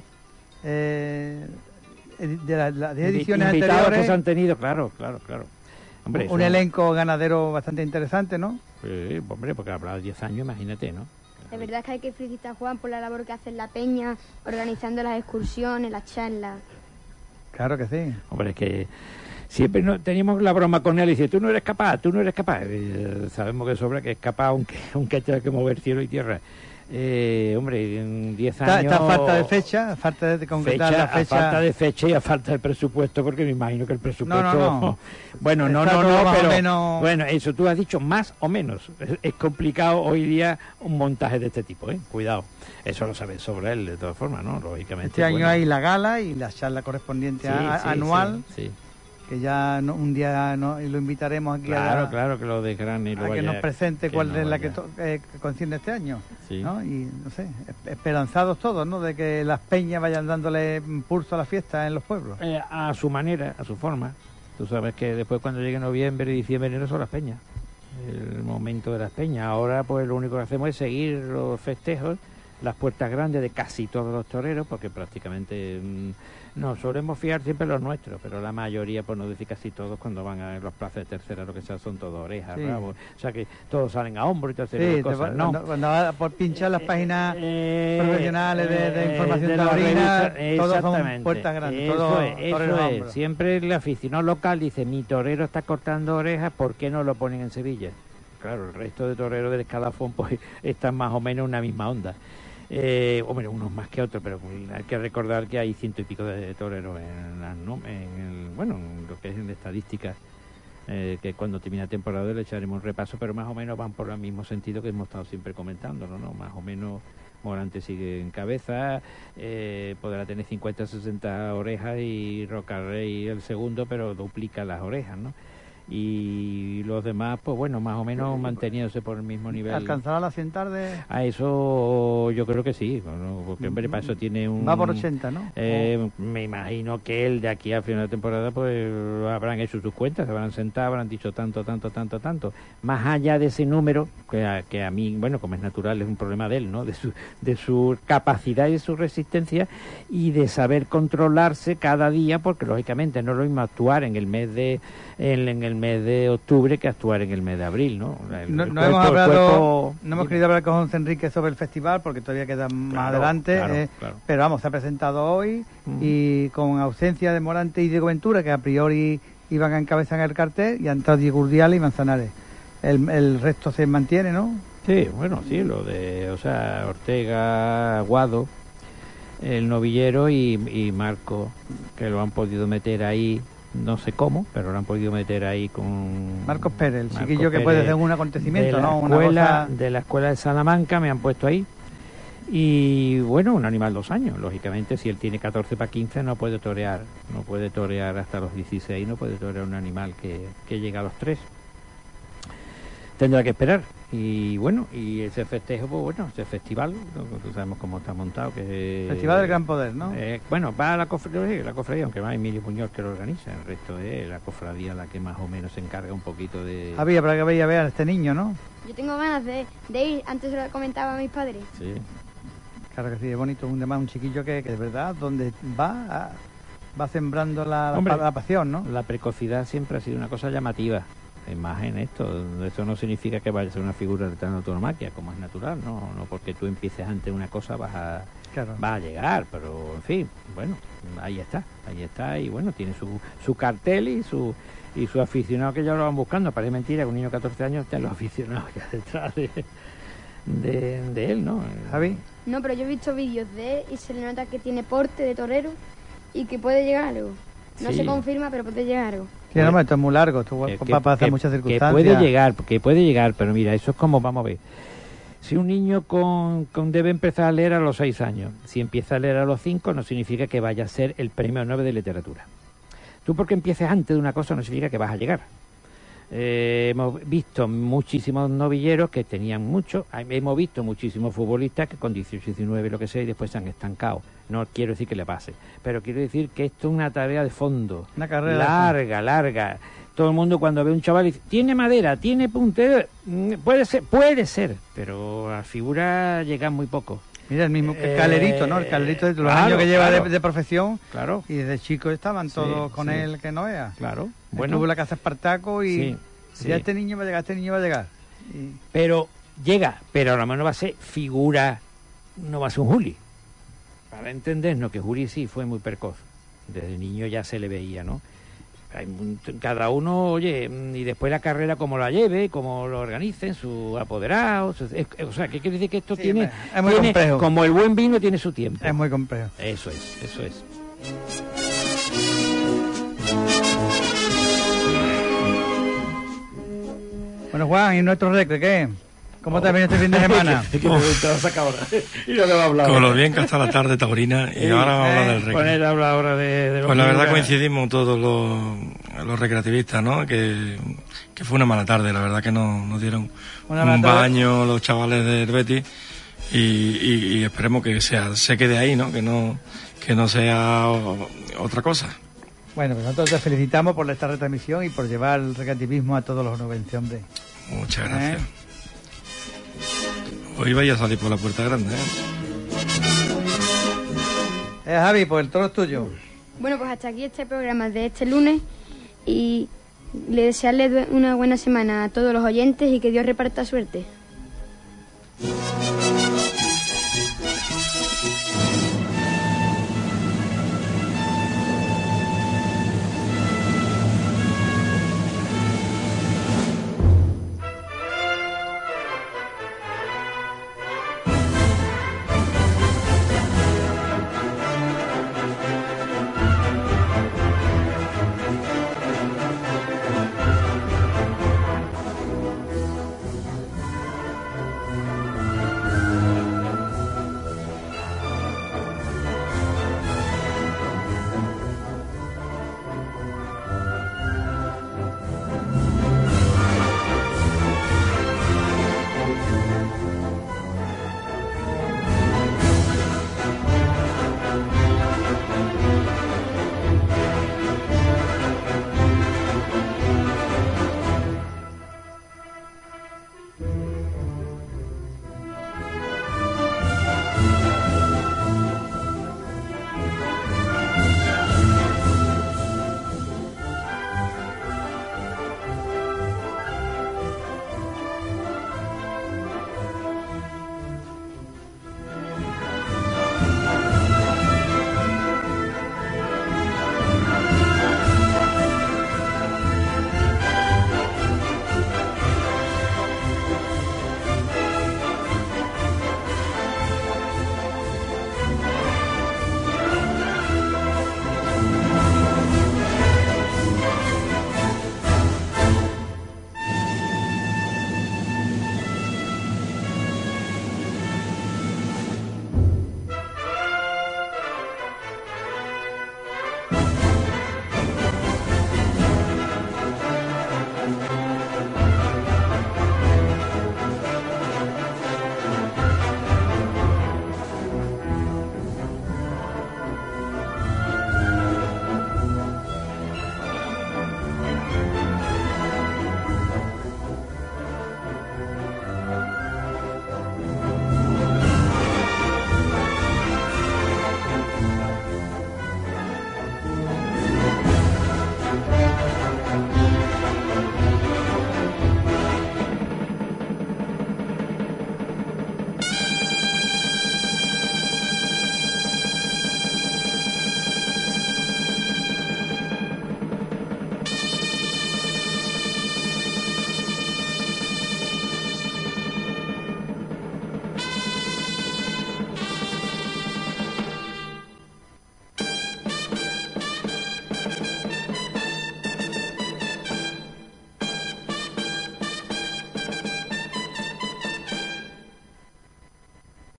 de las 10 ediciones invitados anteriores. que se han tenido, claro. Hombre, un elenco ganadero bastante interesante, ¿no? Sí, hombre, porque habrá 10 años, imagínate, ¿no? La verdad es que hay que felicitar a Juan por la labor que hace en la peña, organizando las excursiones, las charlas. Claro que sí. Hombre, es que siempre teníamos la broma con él y dice, tú no eres capaz. Sabemos de sobra que es capaz, aunque tenga que mover cielo y tierra. Hombre, en 10 años... Está falta de fecha, falta de concretar la fecha. A falta de fecha y a falta de presupuesto, porque me imagino que el presupuesto... No. Bueno, pero... Menos... Bueno, eso tú has dicho más o menos. Es complicado hoy día un montaje de este tipo, ¿eh? Cuidado. Eso lo sabes sobre él, de todas formas, ¿no? Lógicamente. Este año hay la gala y la charla correspondiente anual. Sí. Que ya un día lo invitaremos aquí claro, que lo desgrane y lo a vaya, que nos presente cuál es la que concierne este año, sí. ¿no? Y no sé, esperanzados todos, ¿no? De que las peñas vayan dándole impulso a la fiesta en los pueblos. A su manera, a su forma. Tú sabes que después cuando llegue noviembre, diciembre, enero son las peñas, el momento de las peñas. Ahora pues lo único que hacemos es seguir los festejos, las puertas grandes de casi todos los toreros, porque prácticamente nos solemos fiar siempre los nuestros, pero la mayoría, por no decir casi todos, cuando van a los plazas de tercera, lo que sea, son todos orejas, bravos, o sea que todos salen a hombro y todas esas cosas, ¿no? Cuando va por pinchar las páginas profesionales de información taurina, todos son puertas grandes, eso es. Siempre el aficionado local dice, mi torero está cortando orejas, ¿por qué no lo ponen en Sevilla? Claro, el resto de toreros del escalafón pues están más o menos en una misma onda. Hombre, unos más que otros, pero hay que recordar que hay 100 y pico de toreros en lo que es en estadísticas, que cuando termina la temporada le echaremos un repaso, pero más o menos van por el mismo sentido que hemos estado siempre comentándolo, ¿no? Más o menos Morante sigue en cabeza, podrá tener 50 60 orejas y Rocarrey el segundo, pero duplica las orejas, ¿no? Y los demás, pues bueno, más o menos manteniéndose por el mismo nivel. ¿Alcanzará la 100 tarde? A eso yo creo que sí, bueno, porque hombre, para eso tiene un... Va por 80, ¿no? Me imagino que él de aquí al final de temporada pues habrán hecho sus cuentas, se habrán sentado, habrán dicho tanto. Más allá de ese número, que a mí, bueno, como es natural, es un problema de él, ¿no? De su capacidad y de su resistencia y de saber controlarse cada día, porque lógicamente no es lo mismo actuar en el mes de... en el mes de octubre que actuar en el mes de abril, ¿no? No hemos querido hablar con José Enrique sobre el festival porque todavía queda más adelante, pero vamos, se ha presentado hoy y con ausencia de Morante y Diego Ventura, que a priori iban a encabezar el cartel, y han entrado Diego Urdiales y Manzanares. El resto se mantiene, ¿no? Sí, bueno, sí, lo de, Ortega, Aguado, el novillero y Marco, que lo han podido meter ahí. No sé cómo, pero lo han podido meter ahí con... Marcos Pérez, el chiquillo que puede ser un acontecimiento, ¿no? De la escuela de Salamanca me han puesto ahí. Y bueno, un animal 2 años. Lógicamente, si él tiene 14 para 15 no puede torear hasta los 16, no puede torear un animal que llega a los 3. Tendrá que esperar. Y bueno, y ese festejo, pues bueno, ese festival, no sabemos cómo está montado, que Festival del Gran Poder, ¿no? Bueno, va a la cofradía, aunque va Emilio Muñoz que lo organiza, el resto es la cofradía la que más o menos se encarga un poquito de... Había para que vaya a ver a este niño, ¿no? Yo tengo ganas de ir, antes se lo comentaba a mis padres. Sí. Claro que sí, es bonito, un chiquillo que de verdad, donde va sembrando la pasión, ¿no? La precocidad siempre ha sido una cosa llamativa. Más en esto no significa que vaya a ser una figura de tauromaquia, como es natural, no porque tú empieces ante una cosa vas a llegar, pero en fin, bueno, ahí está, y bueno, tiene su cartel y su aficionado que ya lo van buscando. Parece mentira que un niño de 14 años esté los aficionados que hay detrás de él, ¿no? Javi. No, pero yo he visto vídeos de él y se le nota que tiene porte de torero y que puede llegar a algo. No se confirma, pero puede llegar a algo. Sí, no, esto es muy largo, esto va a hacer muchas circunstancias. Que puede llegar, pero mira, eso es como, vamos a ver, si un niño debe empezar a leer a los 6 años, si empieza a leer a los 5, no significa que vaya a ser el premio Nobel de literatura. Tú porque empieces antes de una cosa no significa que vas a llegar. Hemos visto muchísimos novilleros que tenían mucho, hemos visto muchísimos futbolistas que con 18, 19, lo que sea, y después se han estancado. No quiero decir que le pase, pero quiero decir que esto es una tarea de fondo, una carrera larga. Todo el mundo cuando ve un chaval dice, tiene madera, tiene puntero, puede ser, pero a figura llegan muy poco. Mira, el mismo Calerito, ¿no? El Calerito de los años que lleva de profesión. Claro. Y desde chico estaban todos con él, que no vea. Claro. Bueno, tuvo la casa Espartaco y ya este niño va a llegar. Pero llega, pero a lo mejor no va a ser figura, no va a ser un Juli. Para entendernos que Juli sí fue muy precoz. Desde niño ya se le veía, ¿no? Cada uno, oye, y después la carrera como la lleve, como lo organicen, sus apoderados, o sea, ¿qué quiere decir? Que esto tiene complejo. Como el buen vino tiene su tiempo. Es muy complejo. Eso es. Bueno, Juan, ¿y nuestro recre qué? ¿Cómo te ha venido este fin de semana? Con lo bien que está la tarde taurina y ahora vamos a hablar del recre. Pues la verdad coincidimos todos los recreativistas, ¿no? Que fue una mala tarde, la verdad que nos dieron un baño los chavales del Betis y esperemos que se quede ahí, ¿no? Que no sea otra cosa. Bueno, pues nosotros te felicitamos por esta retransmisión y por llevar el recreativismo a todos los onubenses, hombre. Muchas gracias. Hoy vaya a salir por la puerta grande, Javi, pues el toro es tuyo. Bueno, pues hasta aquí este programa de este lunes y le desearle una buena semana a todos los oyentes y que Dios reparta suerte.